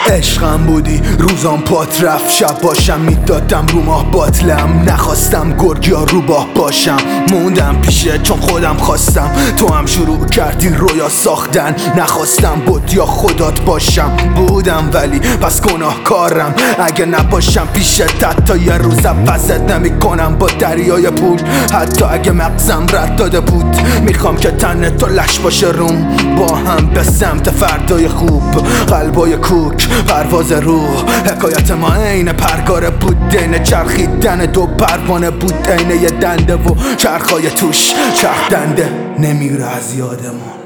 عشقم بودی روزام پات رفت، شب باشم میدادم رو ماه باطلم. نخواستم گرگیا رو باه باشم، موندم پیشه چون خودم خواستم. تو هم شروع کردی رویا ساختن، نخواستم بود یا خدات باشم. بودم ولی پس گناهکارم اگه نباشم پیشت. حتی یه روز عوضت نمی کنم با دریای پول، حتی اگه مغزم رد داده بود. میخوام که تن تو لش باشه روم، با هم به سمت فردای خوب. قلبای کوک پرواز روح، حکایت ما عین پرگار بود، عین چرخیدن دو پروانه بود، عین یه دنده و چرخای توش چرخ دنده نمیره از یادمون.